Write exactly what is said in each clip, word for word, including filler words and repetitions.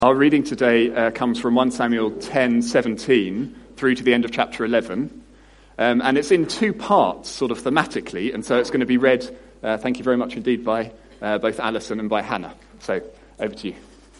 Our reading today uh, comes from First Samuel ten seventeen through to the end of chapter eleven. Um, and it's in two parts, sort of thematically, and so it's going to be read, uh, thank you very much indeed, by uh, both Alison and by Hannah. So, over to you.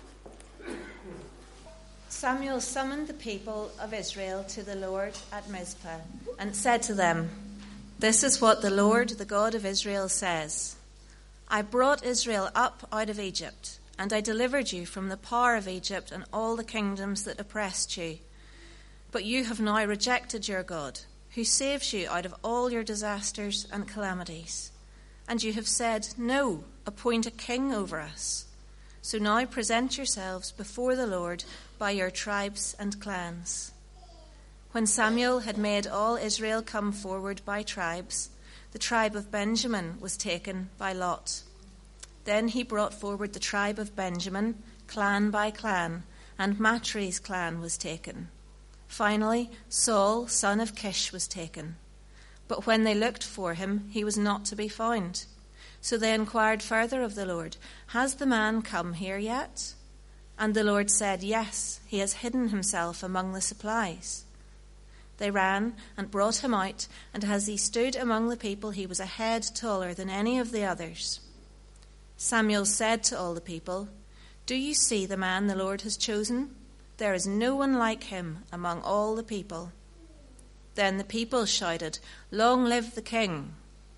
Samuel summoned the people of Israel to the Lord at Mizpah and said to them, "This is what the Lord, the God of Israel, says. I brought Israel up out of Egypt, and I delivered you from the power of Egypt and all the kingdoms that oppressed you. But you have now rejected your God, who saves you out of all your disasters and calamities. And you have said, 'No, appoint a king over us.' So now present yourselves before the Lord by your tribes and clans." When Samuel had made all Israel come forward by tribes, the tribe of Benjamin was taken by lot. Then he brought forward the tribe of Benjamin, clan by clan, and Matri's clan was taken. Finally, Saul, son of Kish, was taken. But when they looked for him, he was not to be found. So they inquired further of the Lord, "Has the man come here yet?" And the Lord said, "Yes, he has hidden himself among the supplies." They ran and brought him out, and as he stood among the people, he was a head taller than any of the others. Samuel said to all the people, "Do you see the man the Lord has chosen? There is no one like him among all the people." Then the people shouted, "Long live the king!"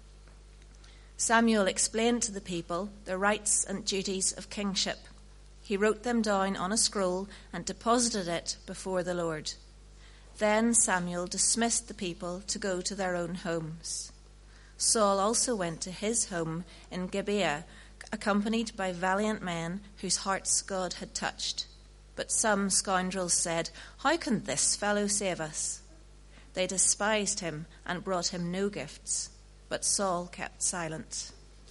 Samuel explained to the people the rights and duties of kingship. He wrote them down on a scroll and deposited it before the Lord. Then Samuel dismissed the people to go to their own homes. Saul also went to his home in Gibeah, accompanied by valiant men whose hearts God had touched. But some scoundrels said, "How can this fellow save us?" They despised him and brought him no gifts, but Saul kept silent.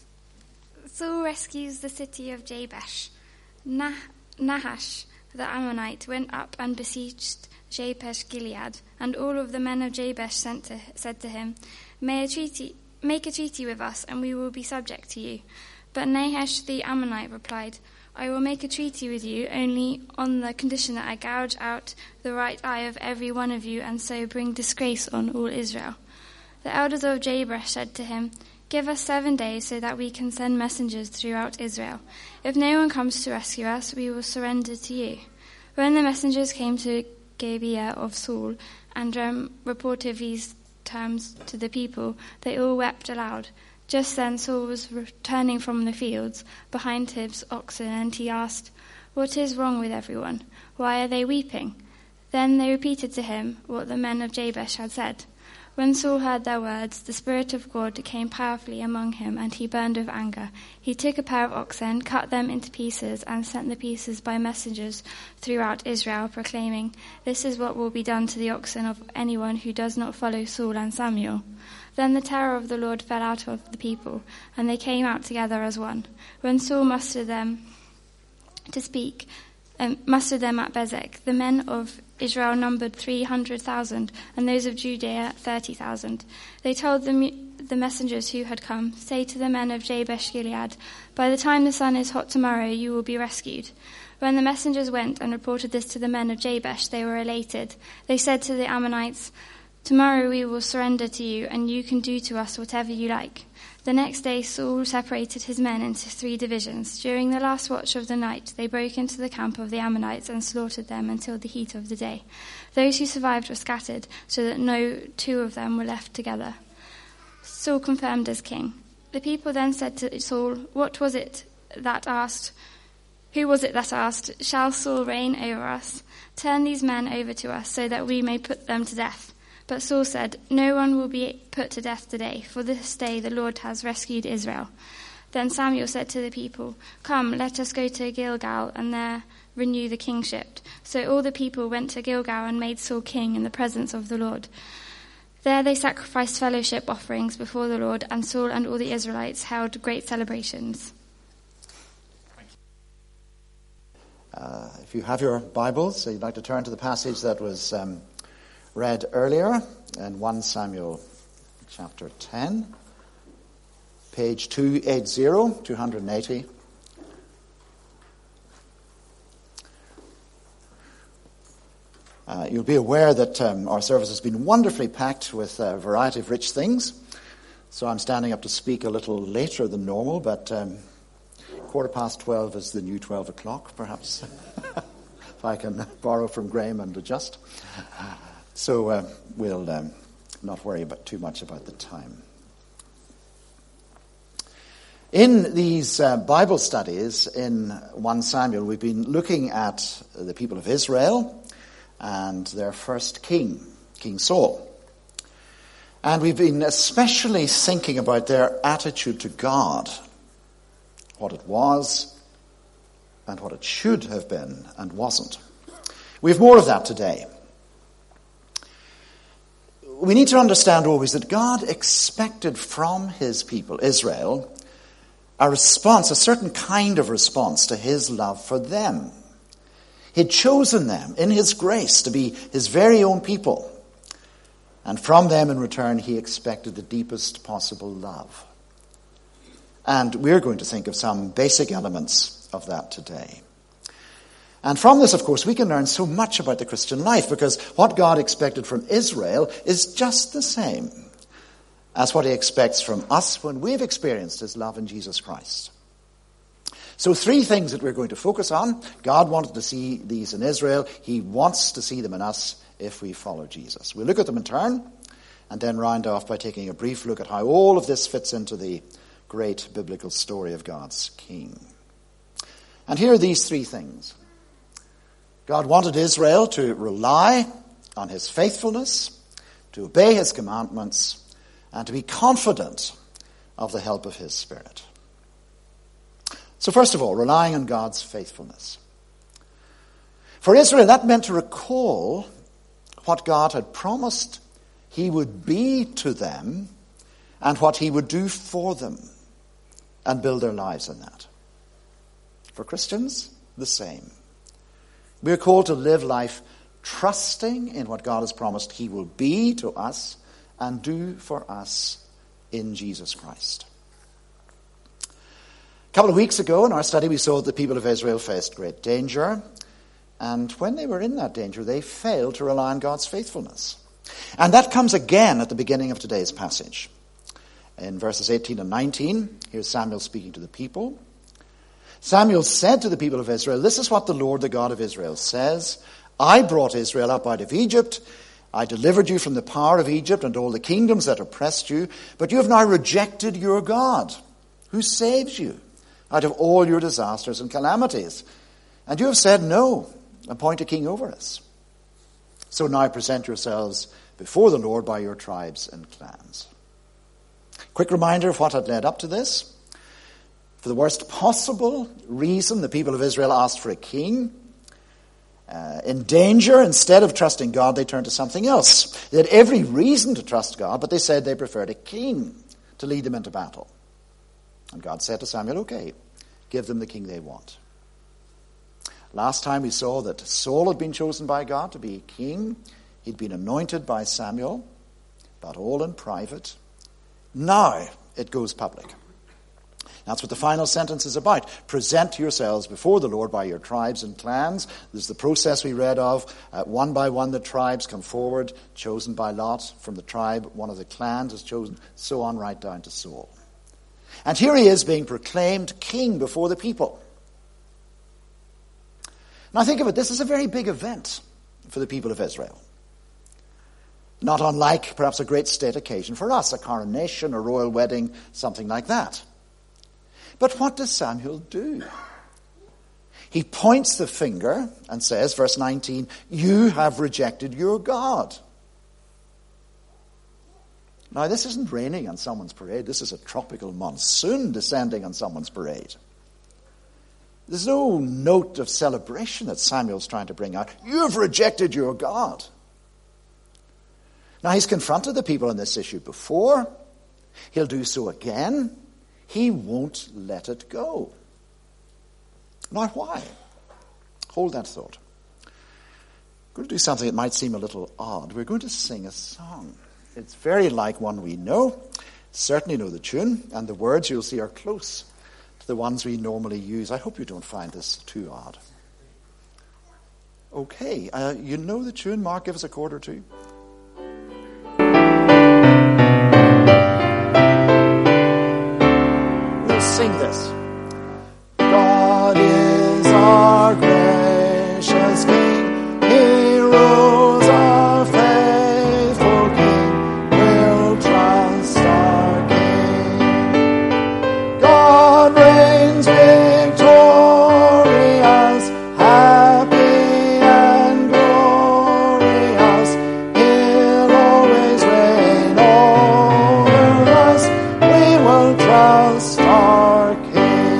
Saul rescues the city of Jabesh. Nah- Nahash, the Ammonite, went up and besieged Jabesh Gilead, and all of the men of Jabesh sent to, said to him, May a treaty, "Make a treaty with us, and we will be subject to you." But Nahash the Ammonite replied, "I will make a treaty with you only on the condition that I gouge out the right eye of every one of you and so bring disgrace on all Israel." The elders of Jabesh said to him, "Give us seven days so that we can send messengers throughout Israel. If no one comes to rescue us, we will surrender to you." When the messengers came to Gibeah of Saul and um, reported these terms to the people, they all wept aloud. Just then Saul was returning from the fields behind his oxen, and he asked, "What is wrong with everyone? Why are they weeping?" Then they repeated to him what the men of Jabesh had said. When Saul heard their words, the Spirit of God came powerfully among him, and he burned with anger. He took a pair of oxen, cut them into pieces, and sent the pieces by messengers throughout Israel, proclaiming, "This is what will be done to the oxen of anyone who does not follow Saul and Samuel." Then the terror of the Lord fell out of the people, and they came out together as one. When Saul mustered them to speak, um, mustered them at Bezek, the men of Israel numbered three hundred thousand, and those of Judea thirty thousand. They told the, the messengers who had come, "Say to the men of Jabesh Gilead, by the time the sun is hot tomorrow, you will be rescued." When the messengers went and reported this to the men of Jabesh, they were elated. They said to the Ammonites, "Tomorrow we will surrender to you, and you can do to us whatever you like." The next day Saul separated his men into three divisions. During the last watch of the night, they broke into the camp of the Ammonites and slaughtered them until the heat of the day. Those who survived were scattered, so that no two of them were left together. Saul confirmed as king. The people then said to Saul, "What was it that asked? Who was it that asked, 'Shall Saul reign over us?' Turn these men over to us, so that we may put them to death." But Saul said, "No one will be put to death today, for this day the Lord has rescued Israel." Then Samuel said to the people, "Come, let us go to Gilgal and there renew the kingship." So all the people went to Gilgal and made Saul king in the presence of the Lord. There they sacrificed fellowship offerings before the Lord, and Saul and all the Israelites held great celebrations. Uh, if you have your Bibles, so you'd like to turn to the passage that was um, read earlier in First Samuel chapter ten, page two eighty, two eighty. Uh, you'll be aware that um, our service has been wonderfully packed with a variety of rich things. So I'm standing up to speak a little later than normal, but um, quarter past twelve is the new twelve o'clock, perhaps, if I can borrow from Graham and adjust. So uh, we'll um, not worry about too much about the time. In these uh, Bible studies in First Samuel, we've been looking at the people of Israel and their first king, King Saul. And we've been especially thinking about their attitude to God, what it was and what it should have been and wasn't. We have more of that today. We need to understand always that God expected from his people, Israel, a response, a certain kind of response to his love for them. He'd chosen them in his grace to be his very own people. And from them in return, he expected the deepest possible love. And we're going to think of some basic elements of that today. And from this, of course, we can learn so much about the Christian life, because what God expected from Israel is just the same as what he expects from us when we've experienced his love in Jesus Christ. So three things that we're going to focus on. God wanted to see these in Israel. He wants to see them in us if we follow Jesus. We'll look at them in turn and then round off by taking a brief look at how all of this fits into the great biblical story of God's King. And here are these three things. God wanted Israel to rely on his faithfulness, to obey his commandments, and to be confident of the help of his Spirit. So first of all, relying on God's faithfulness. For Israel, that meant to recall what God had promised he would be to them and what he would do for them, and build their lives in that. For Christians, the same. We are called to live life trusting in what God has promised he will be to us and do for us in Jesus Christ. A couple of weeks ago in our study, we saw that the people of Israel faced great danger. And when they were in that danger, they failed to rely on God's faithfulness. And that comes again at the beginning of today's passage. In verses eighteen and nineteen, here's Samuel speaking to the people. Samuel said to the people of Israel, "This is what the Lord, the God of Israel, says. I brought Israel up out of Egypt. I delivered you from the power of Egypt and all the kingdoms that oppressed you. But you have now rejected your God, who saves you out of all your disasters and calamities. And you have said, 'No, appoint a king over us.' So now present yourselves before the Lord by your tribes and clans." Quick reminder of what had led up to this. For the worst possible reason, the people of Israel asked for a king. Uh, in danger, instead of trusting God, they turned to something else. They had every reason to trust God, but they said they preferred a king to lead them into battle. And God said to Samuel, "Okay, give them the king they want." Last time we saw that Saul had been chosen by God to be king. He'd been anointed by Samuel, but all in private. Now it goes public. That's what the final sentence is about. Present yourselves before the Lord by your tribes and clans. This is the process we read of. Uh, one by one the tribes come forward, chosen by lot. From the tribe, one of the clans is chosen, so on right down to Saul. And here he is being proclaimed king before the people. Now think of it, this is a very big event for the people of Israel. Not unlike perhaps a great state occasion for us, a coronation, a royal wedding, something like that. But what does Samuel do? He points the finger and says, verse nineteen, "You have rejected your God." Now, this isn't raining on someone's parade. This is a tropical monsoon descending on someone's parade. There's no note of celebration that Samuel's trying to bring out. You've rejected your God. Now, he's confronted the people on this issue before. He'll do so again. He won't let it go. Now, why? Hold that thought. We're going to do something that might seem a little odd. We're going to sing a song. It's very like one we know. Certainly know the tune, and the words you'll see are close to the ones we normally use. I hope you don't find this too odd. Okay, uh, you know the tune. Mark, give us a chord or two. We'll sing this. God is our gracious King. He rules our faithful King. We'll trust our King. God reigns victorious, happy and glorious. He'll always reign over us. We will trust our King.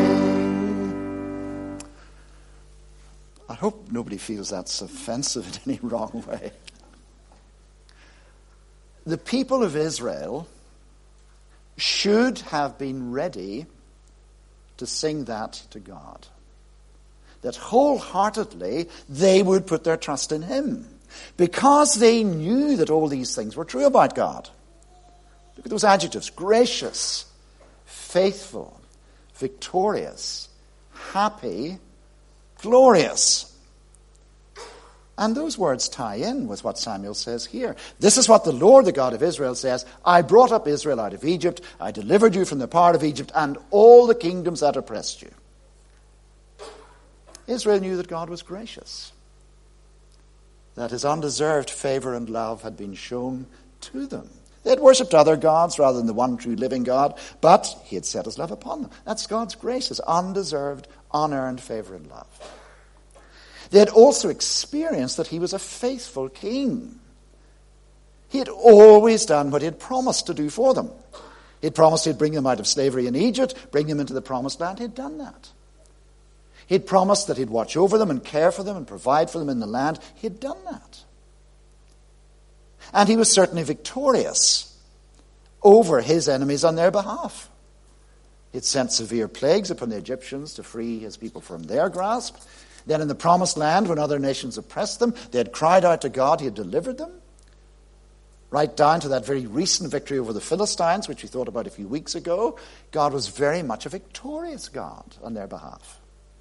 I hope nobody feels that's offensive in any wrong way. The people of Israel should have been ready to sing that to God. That wholeheartedly they would put their trust in Him, because they knew that all these things were true about God. Look at those adjectives: gracious, faithful, victorious, happy, glorious. And those words tie in with what Samuel says here. This is what the Lord, the God of Israel, says: I brought up Israel out of Egypt. I delivered you from the power of Egypt and all the kingdoms that oppressed you. Israel knew that God was gracious, that His undeserved favor and love had been shown to them. They had worshipped other gods rather than the one true living God, but He had set His love upon them. That's God's grace, His undeserved, unearned favor and love. They had also experienced that He was a faithful King. He had always done what He had promised to do for them. He had promised He'd bring them out of slavery in Egypt, bring them into the promised land. He had done that. He had promised that He'd watch over them and care for them and provide for them in the land. He had done that. And He was certainly victorious over His enemies on their behalf. He had sent severe plagues upon the Egyptians to free His people from their grasp. Then in the promised land, when other nations oppressed them, they had cried out to God. He had delivered them. Right down to that very recent victory over the Philistines, which we thought about a few weeks ago. God was very much a victorious God on their behalf.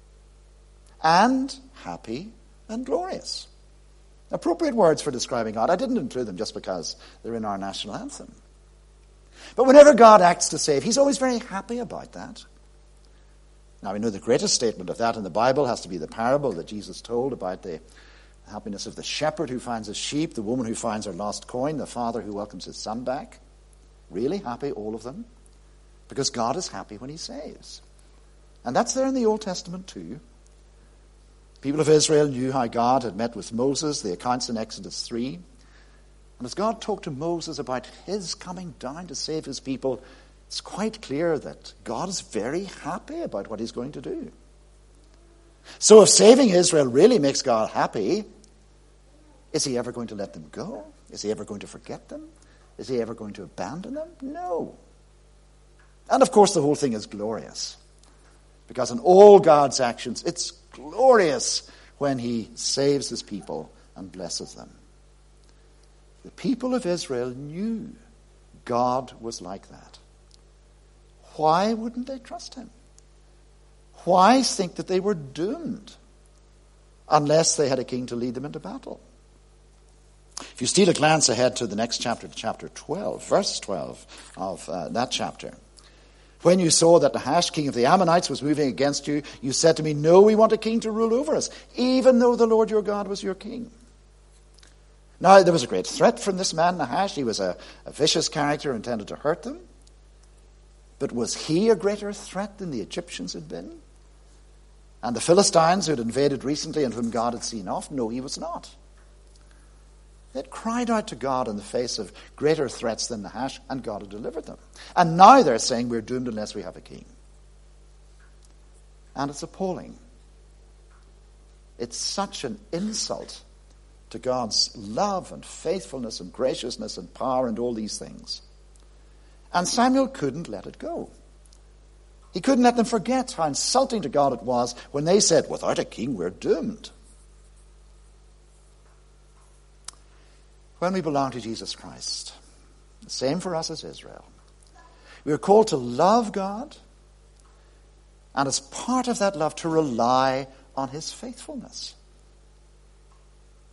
And happy and glorious. Appropriate words for describing God. I didn't include them just because they're in our national anthem. But whenever God acts to save, He's always very happy about that. Now, we know the greatest statement of that in the Bible has to be the parable that Jesus told about the happiness of the shepherd who finds his sheep, the woman who finds her lost coin, the father who welcomes his son back. Really happy, all of them, because God is happy when He saves. And that's there in the Old Testament too. People of Israel knew how God had met with Moses, the accounts in Exodus three. And as God talked to Moses about His coming down to save His people, it's quite clear that God is very happy about what He's going to do. So if saving Israel really makes God happy, is He ever going to let them go? Is He ever going to forget them? Is He ever going to abandon them? No. And of course the whole thing is glorious. Because in all God's actions, it's glorious when He saves His people and blesses them. The people of Israel knew God was like that. Why wouldn't they trust Him? Why think that they were doomed unless they had a king to lead them into battle? If you steal a glance ahead to the next chapter, to chapter twelve, verse twelve of uh, that chapter. When you saw that Nahash, king of the Ammonites, was moving against you, you said to me, no, we want a king to rule over us, even though the Lord your God was your king. Now, there was a great threat from this man, Nahash. He was a, a vicious character intended to hurt them. But was he a greater threat than the Egyptians had been? And the Philistines who had invaded recently and whom God had seen off? No, he was not. They had cried out to God in the face of greater threats than Nahash, and God had delivered them. And now they're saying we're doomed unless we have a king. And it's appalling. It's such an insult to God's love and faithfulness and graciousness and power and all these things. And Samuel couldn't let it go. He couldn't let them forget how insulting to God it was when they said, without a king, we're doomed. When we belong to Jesus Christ, the same for us as Israel, we are called to love God, and as part of that love, to rely on His faithfulness.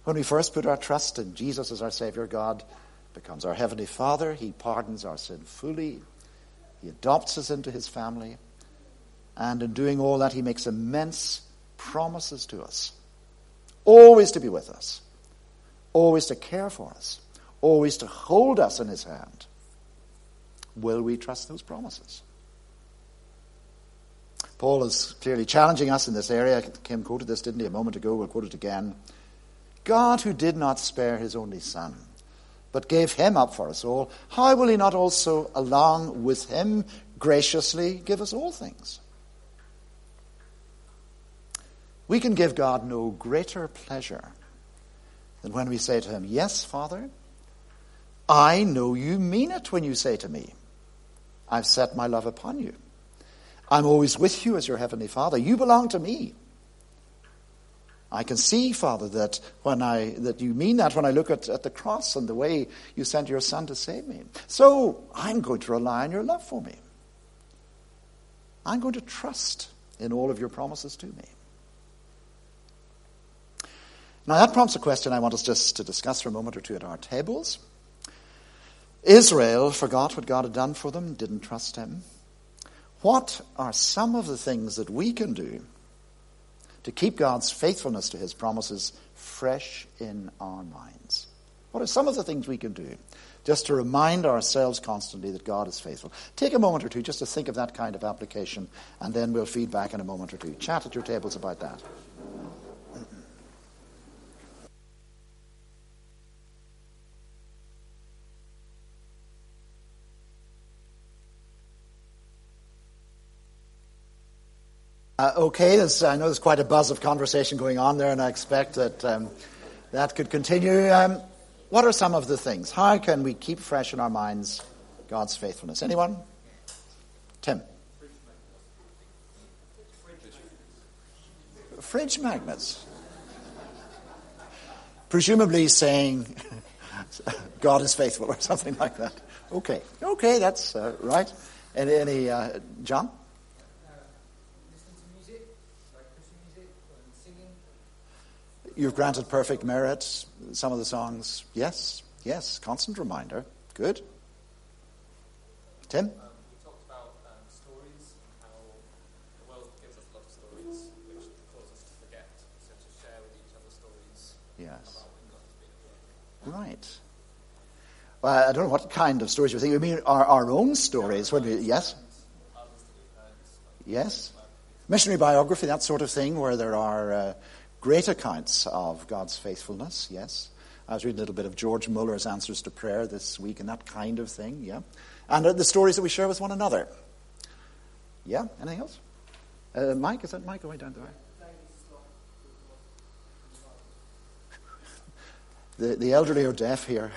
When we first put our trust in Jesus as our Savior, God becomes our Heavenly Father. He pardons our sin fully. He adopts us into his family. And in doing all that, he makes immense promises to us. Always to be with us. Always to care for us. Always to hold us in his hand. Will we trust those promises? Paul is clearly challenging us in this area. Kim quoted this, didn't he, a moment ago? We'll quote it again. God, who did not spare his only Son, but gave him up for us all, how will he not also, along with him, graciously give us all things? We can give God no greater pleasure than when we say to him, yes, Father, I know you mean it when you say to me, I've set my love upon you. I'm always with you as your heavenly Father. You belong to me. I can see, Father, that when I that you mean that when I look at, at the cross and the way you sent your Son to save me. So I'm going to rely on your love for me. I'm going to trust in all of your promises to me. Now that prompts a question I want us just to discuss for a moment or two at our tables. Israel forgot what God had done for them, didn't trust him. What are some of the things that we can do to keep God's faithfulness to his promises fresh in our minds? What are some of the things we can do just to remind ourselves constantly that God is faithful? Take a moment or two just to think of that kind of application, and then we'll feed back in a moment or two. Chat at your tables about that. Uh, okay, there's, I know there's quite a buzz of conversation going on there, and I expect that um, that could continue. Um, what are some of the things? How can we keep fresh in our minds God's faithfulness? Anyone? Tim? Fridge magnets. Presumably saying God is faithful or something like that. Okay, okay, that's uh, right. Any, any uh, John? You've granted perfect merit. Some of the songs, yes, yes, constant reminder. Good. Tim? Um, we talked about um, stories and how the world gives us a lot of stories which cause us to forget, so to share with each other stories Yes. about when God has been at work. Right. Well, I don't know what kind of stories you think. You mean our, our own stories? When we, yes? Yes. Missionary biography, that sort of thing, where there are uh, great accounts of God's faithfulness, yes. I was reading a little bit of George Muller's Answers to Prayer this week, and that kind of thing, yeah. And uh, the stories that we share with one another. Yeah, anything else? Uh, Mike, is that Mike going down the way? The, the elderly are deaf here.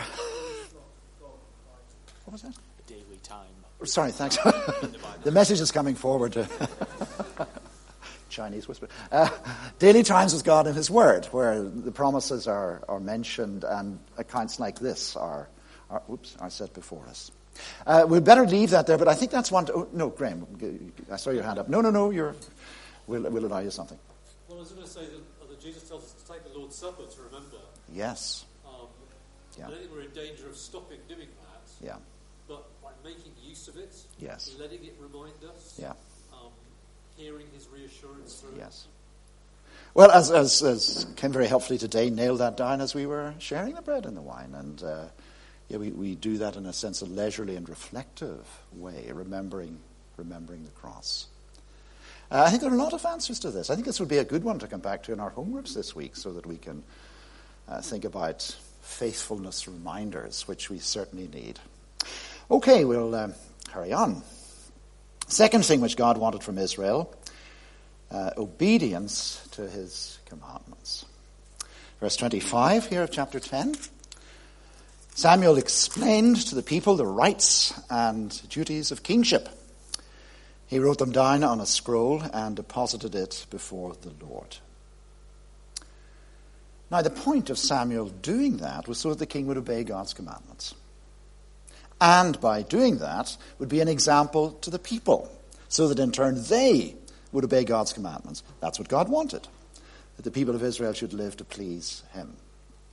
What was that? Daily time. Sorry, thanks. The message is coming forward. Chinese whisper. Uh, daily times with God and his word, where the promises are, are mentioned and accounts like this are, are, oops, are set before us. Uh, we'd better leave that there, but I think that's one... To, oh, no, Graham, I saw your hand up. No, no, no, you're, we'll, we'll allow you something. Well, I was going to say that, that Jesus tells us to take the Lord's Supper to remember. Yes. Um, Yeah. I don't think we're in danger of stopping doing that. Yeah. But by making use of it, Yes. letting it remind us, Yeah. um, hearing his reassurance through Yes. Well, as, as, as Kim very helpfully today nailed that down as we were sharing the bread and the wine. And uh, yeah, we, we do that in a sense of leisurely and reflective way, remembering remembering the cross. Uh, I think there are a lot of answers to this. I think this would be a good one to come back to in our home groups this week so that we can uh, think about faithfulness reminders, which we certainly need. Okay, we'll um, hurry on. Second thing which God wanted from Israel, uh, obedience to his commandments. Verse twenty-five here of chapter ten. Samuel explained to the people the rights and duties of kingship. He wrote them down on a scroll and deposited it before the Lord. Now, the point of Samuel doing that was so that the king would obey God's commandments. And by doing that, would be an example to the people, so that in turn they would obey God's commandments. That's what God wanted, that the people of Israel should live to please him.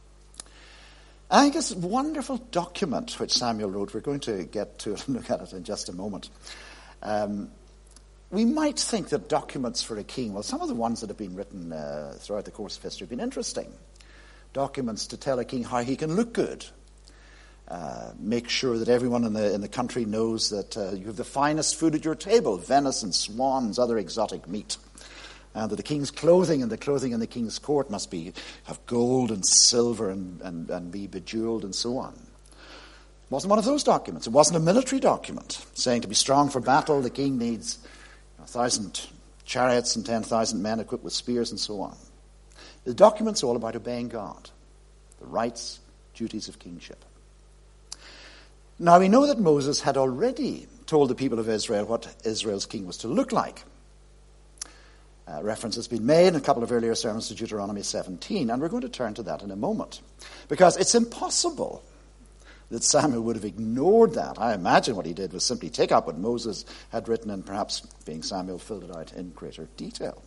I think it's a wonderful document which Samuel wrote. We're going to get to look at it in just a moment. Um, we might think that documents for a king, well, some of the ones that have been written uh, throughout the course of history have been interesting. Documents to tell a king how he can look good. Uh, make sure that everyone in the in the country knows that uh, you have the finest food at your table, venison, swans, other exotic meat. And that the king's clothing and the clothing in the king's court must be have gold and silver and, and, and be bejeweled and so on. It wasn't one of those documents. It wasn't a military document saying to be strong for battle, the king needs a thousand chariots and ten thousand men equipped with spears and so on. The document's all about obeying God, the rights, duties of kingship. Now we know that Moses had already told the people of Israel what Israel's king was to look like. Uh, reference has been made in a couple of earlier sermons to Deuteronomy seventeen, and we're going to turn to that in a moment. Because it's impossible that Samuel would have ignored that. I imagine what he did was simply take up what Moses had written and perhaps, being Samuel, filled it out in greater detail.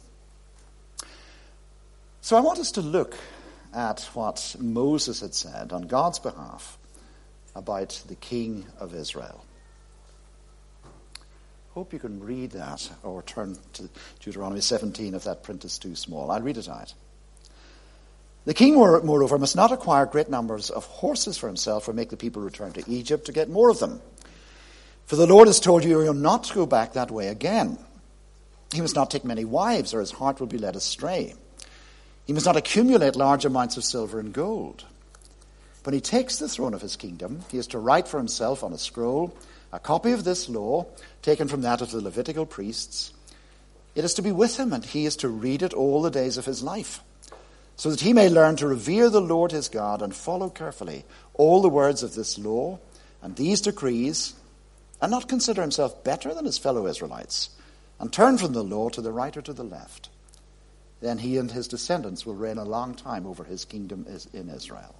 So I want us to look at what Moses had said on God's behalf about the king of Israel. Hope you can read that or turn to Deuteronomy seventeen if that print is too small. I'll read it out. The king, moreover, must not acquire great numbers of horses for himself or make the people return to Egypt to get more of them. For the Lord has told you, you will not go back that way again. He must not take many wives or his heart will be led astray. He must not accumulate large amounts of silver and gold. When he takes the throne of his kingdom, he is to write for himself on a scroll a copy of this law, taken from that of the Levitical priests. It is to be with him, and he is to read it all the days of his life, so that he may learn to revere the Lord his God and follow carefully all the words of this law and these decrees, and not consider himself better than his fellow Israelites, and turn from the law to the right or to the left. Then he and his descendants will reign a long time over his kingdom in Israel.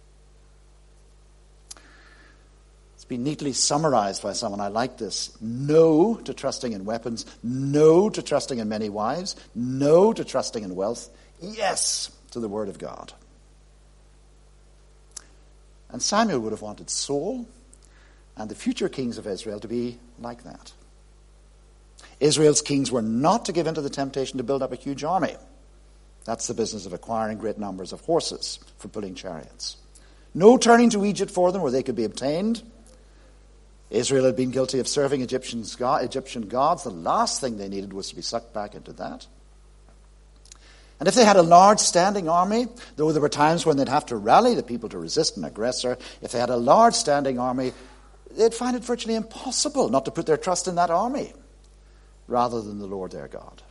Been neatly summarized by someone. I like this. No to trusting in weapons. No to trusting in many wives. No to trusting in wealth. Yes to the word of God. And Samuel would have wanted Saul and the future kings of Israel to be like that. Israel's kings were not to give in to the temptation to build up a huge army. That's the business of acquiring great numbers of horses for pulling chariots. No turning to Egypt for them where they could be obtained. Israel had been guilty of serving Egyptians, Egyptian gods. The last thing they needed was to be sucked back into that. And if they had a large standing army, though there were times when they'd have to rally the people to resist an aggressor, if they had a large standing army, they'd find it virtually impossible not to put their trust in that army rather than the Lord their God.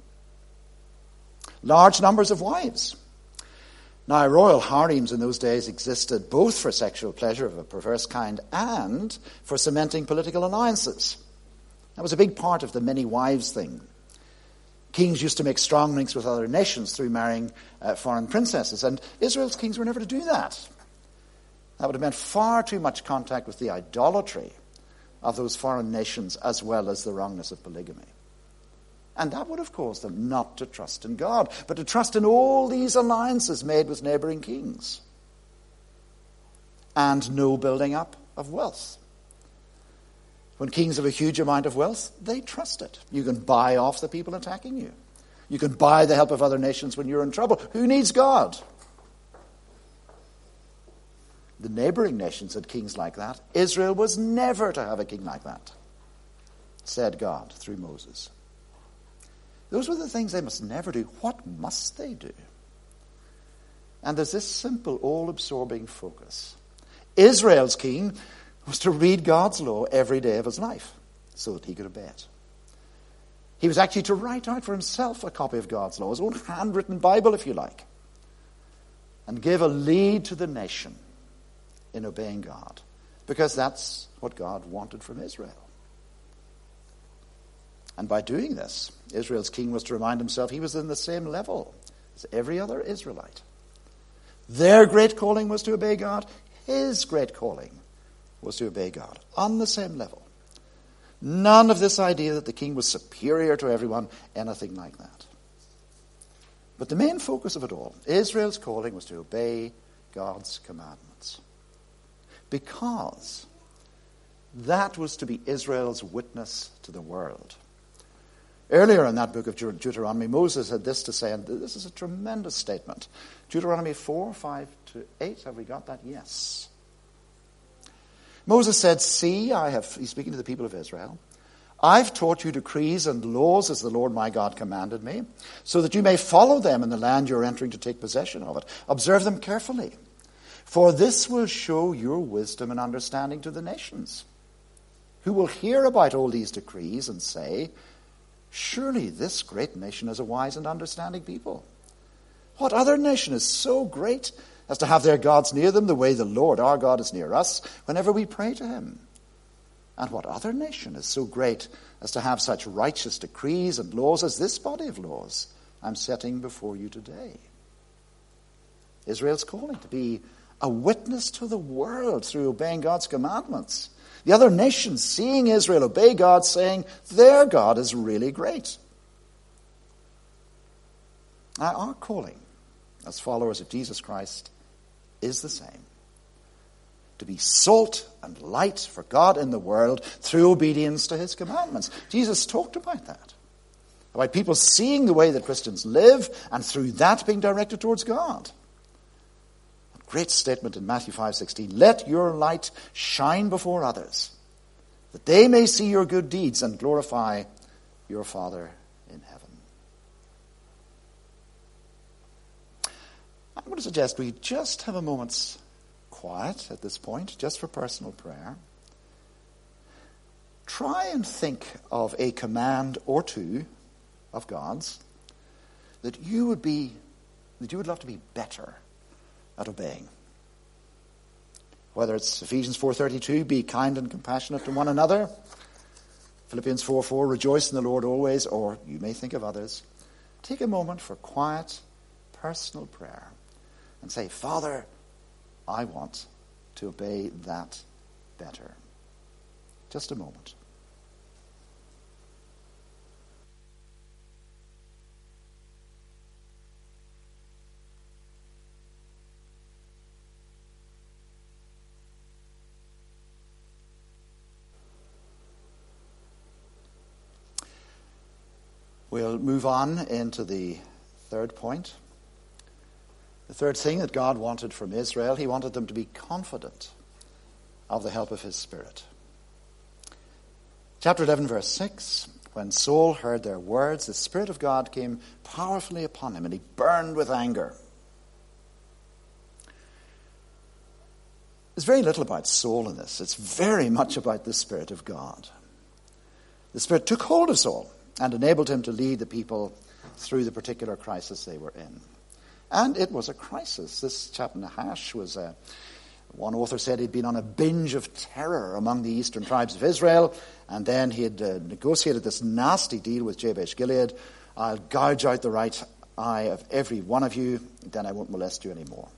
Large numbers of wives. Now, royal harems in those days existed both for sexual pleasure of a perverse kind and for cementing political alliances. That was a big part of the many wives thing. Kings used to make strong links with other nations through marrying uh, foreign princesses, and Israel's kings were never to do that. That would have meant far too much contact with the idolatry of those foreign nations as well as the wrongness of polygamy. And that would have caused them not to trust in God, but to trust in all these alliances made with neighboring kings. And no building up of wealth. When kings have a huge amount of wealth, they trust it. You can buy off the people attacking you. You can buy the help of other nations when you're in trouble. Who needs God? The neighboring nations had kings like that. Israel was never to have a king like that, said God through Moses. Those were the things they must never do. What must they do? And there's this simple, all-absorbing focus. Israel's king was to read God's law every day of his life so that he could obey it. He was actually to write out for himself a copy of God's law, his own handwritten Bible, if you like, and give a lead to the nation in obeying God, because that's what God wanted from Israel. And by doing this, Israel's king was to remind himself he was in the same level as every other Israelite. Their great calling was to obey God. His great calling was to obey God on the same level. None of this idea that the king was superior to everyone, anything like that. But the main focus of it all, Israel's calling was to obey God's commandments. because that was to be Israel's witness to the world. Earlier in that book of Deuteronomy, Moses had this to say, and this is a tremendous statement. Deuteronomy four, five to eight, have we got that? Yes. Moses said, see, I have, he's speaking to the people of Israel, I've taught you decrees and laws as the Lord my God commanded me, so that you may follow them in the land you're entering to take possession of it. Observe them carefully, for this will show your wisdom and understanding to the nations, who will hear about all these decrees and say, surely this great nation is a wise and understanding people. What other nation is so great as to have their gods near them the way the Lord our God is near us whenever we pray to him? And what other nation is so great as to have such righteous decrees and laws as this body of laws I'm setting before you today? Israel's calling to be a witness to the world through obeying God's commandments. The other nations seeing Israel obey God, saying their God is really great. Now, our calling as followers of Jesus Christ is the same. To be salt and light for God in the world through obedience to his commandments. Jesus talked about that. About people seeing the way that Christians live and through that being directed towards God. Great statement in Matthew five sixteen. Let your light shine before others, that they may see your good deeds and glorify your Father in heaven. I'm going to suggest we just have a moment's quiet at this point, just for personal prayer. Try and think of a command or two of God's that you would be, that you would love to be better at obeying. Whether it's Ephesians four thirty-two, be kind and compassionate to one another, Philippians four four, rejoice in the Lord always, or you may think of others. Take a moment for quiet, personal prayer and say, Father, I want to obey that better. Just a moment. We'll move on into the third point. The third thing that God wanted from Israel, he wanted them to be confident of the help of his Spirit. Chapter eleven, verse six, when Saul heard their words, the Spirit of God came powerfully upon him, and he burned with anger. There's very little about Saul in this. It's very much about the Spirit of God. The Spirit took hold of Saul and enabled him to lead the people through the particular crisis they were in. And it was a crisis. This chap Nahash was a, one author said he'd been on a binge of terror among the eastern tribes of Israel, and then he had uh, negotiated this nasty deal with Jabesh Gilead. I'll gouge out the right eye of every one of you, then I won't molest you anymore.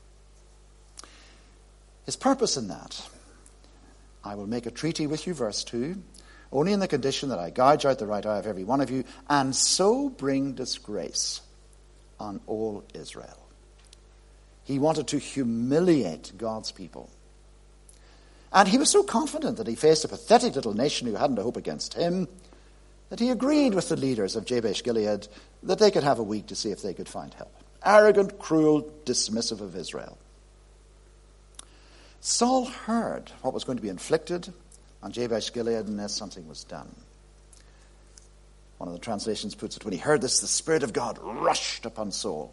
His purpose in that, I will make a treaty with you, verse two, only in the condition that I gouge out the right eye of every one of you, and so bring disgrace on all Israel. He wanted to humiliate God's people. And he was so confident that he faced a pathetic little nation who hadn't a hope against him, that he agreed with the leaders of Jabesh Gilead that they could have a week to see if they could find help. Arrogant, cruel, dismissive of Israel. Saul heard what was going to be inflicted on Jabesh Gilead unless something was done. One of the translations puts it, when he heard this, the Spirit of God rushed upon Saul.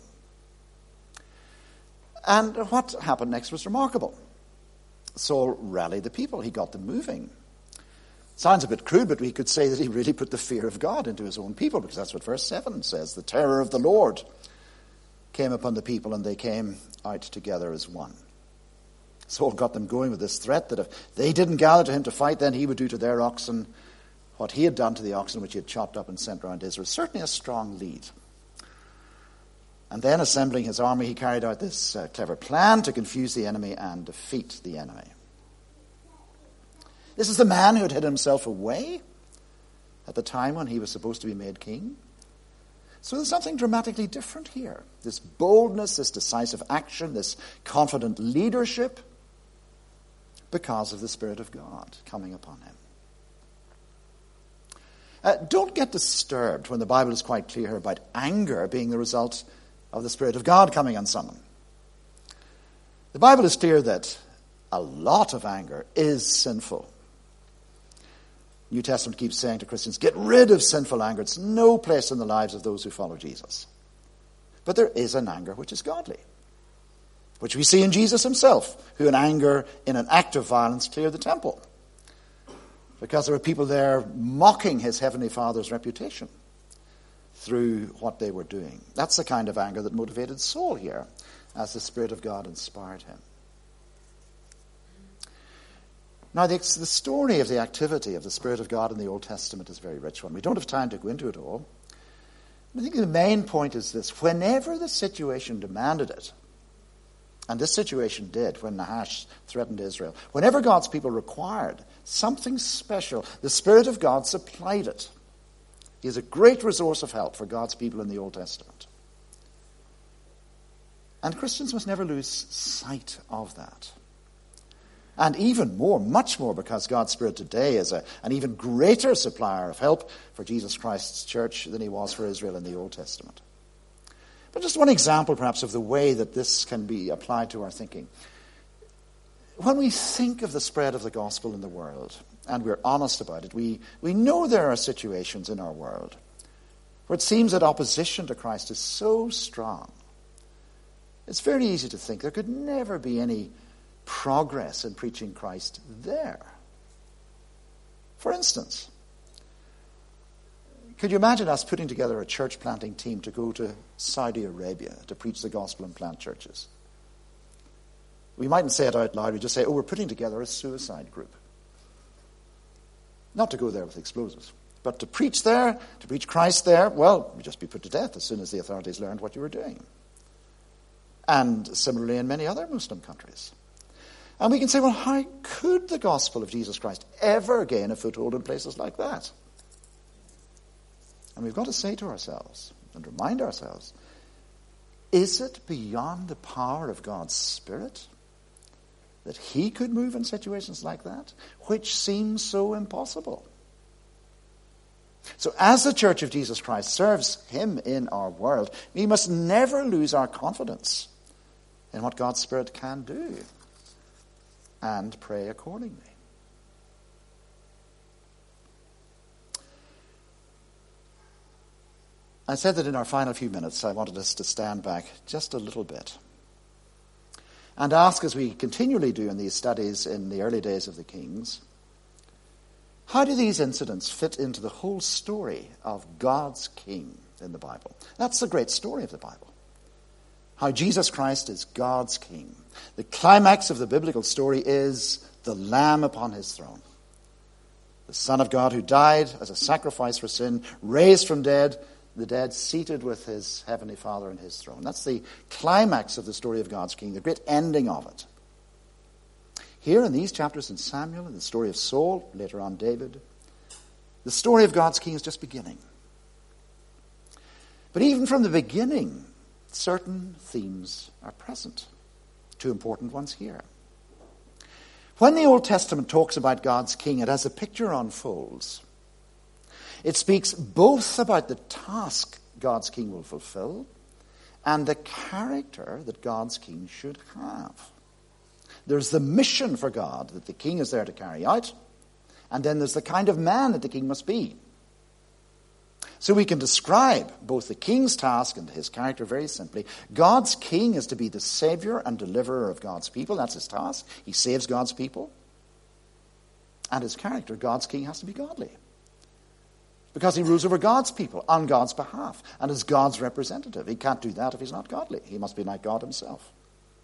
And what happened next was remarkable. Saul rallied the people. He got them moving. Sounds a bit crude, but we could say that he really put the fear of God into his own people, because that's what verse seven says. The terror of the Lord came upon the people, and they came out together as one. Saul got them going with this threat that if they didn't gather to him to fight, then he would do to their oxen what he had done to the oxen which he had chopped up and sent around Israel. Certainly a strong lead. And then, assembling his army, he carried out this uh, clever plan to confuse the enemy and defeat the enemy. This is the man who had hidden himself away at the time when he was supposed to be made king. So there's something dramatically different here. This boldness, this decisive action, this confident leadership. because of the Spirit of God coming upon him. Uh, don't get disturbed when the Bible is quite clear about anger being the result of the Spirit of God coming on someone. The Bible is clear that a lot of anger is sinful. New Testament keeps saying to Christians, get rid of sinful anger. It's no place in the lives of those who follow Jesus. But there is an anger which is godly, which we see in Jesus himself, who in anger, in an act of violence, cleared the temple. Because there were people there mocking his heavenly Father's reputation through what they were doing. That's the kind of anger that motivated Saul here, as the Spirit of God inspired him. Now, the, the story of the activity of the Spirit of God in the Old Testament is a very rich one. We don't have time to go into it all. I think the main point is this. Whenever the situation demanded it, and this situation did when Nahash threatened Israel, whenever God's people required something special, the Spirit of God supplied it. He is a great resource of help for God's people in the Old Testament. And Christians must never lose sight of that. And even more, much more, because God's Spirit today is a, an even greater supplier of help for Jesus Christ's church than he was for Israel in the Old Testament. But just one example, perhaps, of the way that this can be applied to our thinking. When we think of the spread of the gospel in the world, and we're honest about it, we, we know there are situations in our world where it seems that opposition to Christ is so strong. It's very easy to think there could never be any progress in preaching Christ there. For instance, could you imagine us putting together a church planting team to go to Saudi Arabia to preach the gospel and plant churches? We mightn't say it out loud, we just say, oh, we're putting together a suicide group. Not to go there with explosives, but to preach there, to preach Christ there, well, we'd just be put to death as soon as the authorities learned what you were doing. And similarly in many other Muslim countries. And we can say, well, how could the gospel of Jesus Christ ever gain a foothold in places like that? And we've got to say to ourselves and remind ourselves, is it beyond the power of God's Spirit that he could move in situations like that, which seems so impossible? So as the Church of Jesus Christ serves him in our world, we must never lose our confidence in what God's Spirit can do, and pray accordingly. I said that in our final few minutes I wanted us to stand back just a little bit and ask, as we continually do in these studies in the early days of the Kings, how do these incidents fit into the whole story of God's King in the Bible? That's the great story of the Bible. How Jesus Christ is God's King. The climax of the biblical story is the Lamb upon his throne. The Son of God who died as a sacrifice for sin, raised from dead, the dead seated with his heavenly Father in his throne. That's the climax of the story of God's King, the great ending of it. Here in these chapters in Samuel, in the story of Saul, later on David, the story of God's King is just beginning. But even from the beginning, certain themes are present. Two important ones here. When the Old Testament talks about God's King, it as a picture unfolds, it speaks both about the task God's King will fulfill and the character that God's King should have. There's the mission for God that the King is there to carry out, and then there's the kind of man that the King must be. So we can describe both the King's task and his character very simply. God's King is to be the Savior and deliverer of God's people. That's his task. He saves God's people. And his character, God's King, has to be godly. Because he rules over God's people on God's behalf and is God's representative. He can't do that if he's not godly. He must be like God himself.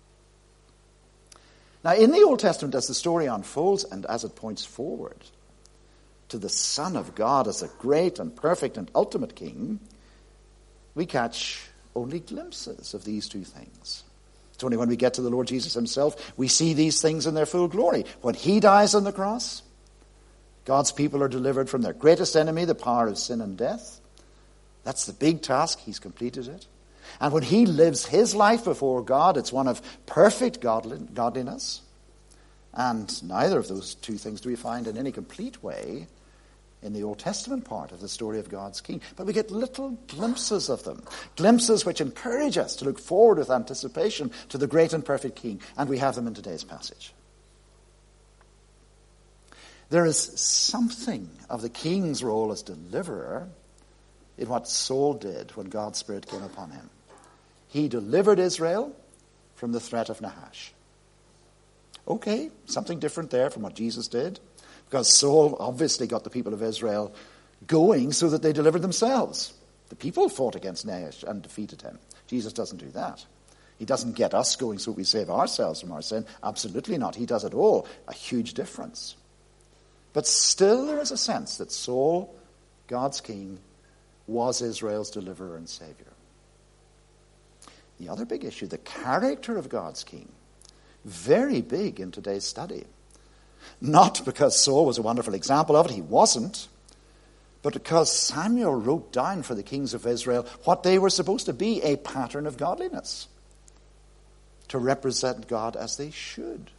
Now, in the Old Testament, as the story unfolds and as it points forward to the Son of God as a great and perfect and ultimate King, we catch only glimpses of these two things. It's only when we get to the Lord Jesus himself we see these things in their full glory. When he dies on the cross, God's people are delivered from their greatest enemy, the power of sin and death. That's the big task. He's completed it. And when he lives his life before God, it's one of perfect godliness. And neither of those two things do we find in any complete way in the Old Testament part of the story of God's king. But we get little glimpses of them, glimpses which encourage us to look forward with anticipation to the great and perfect king. And we have them in today's passage. There is something of the king's role as deliverer in what Saul did when God's Spirit came upon him. He delivered Israel from the threat of Nahash. Okay, something different there from what Jesus did, because Saul obviously got the people of Israel going so that they delivered themselves. The people fought against Nahash and defeated him. Jesus doesn't do that. He doesn't get us going so we save ourselves from our sin. Absolutely not. He does it all. A huge difference. But still there is a sense that Saul, God's king, was Israel's deliverer and savior. The other big issue, the character of God's king, very big in today's study. Not because Saul was a wonderful example of it, he wasn't, but because Samuel wrote down for the kings of Israel what they were supposed to be, a pattern of godliness, to represent God as they should.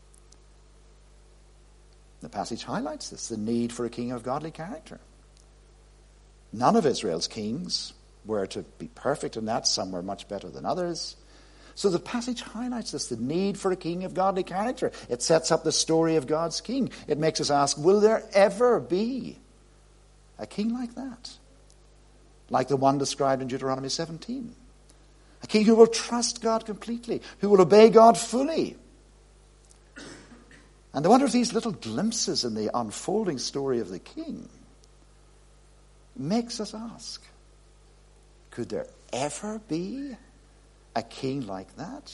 The passage highlights this, the need for a king of godly character. None of Israel's kings were to be perfect in that. Some were much better than others. So the passage highlights this, the need for a king of godly character. It sets up the story of God's king. It makes us ask, will there ever be a king like that? Like the one described in Deuteronomy seventeen. A king who will trust God completely, who will obey God fully. And I wonder if these little glimpses in the unfolding story of the king makes us ask, could there ever be a king like that?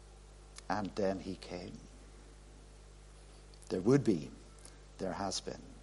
And then he came. There would be, there has been.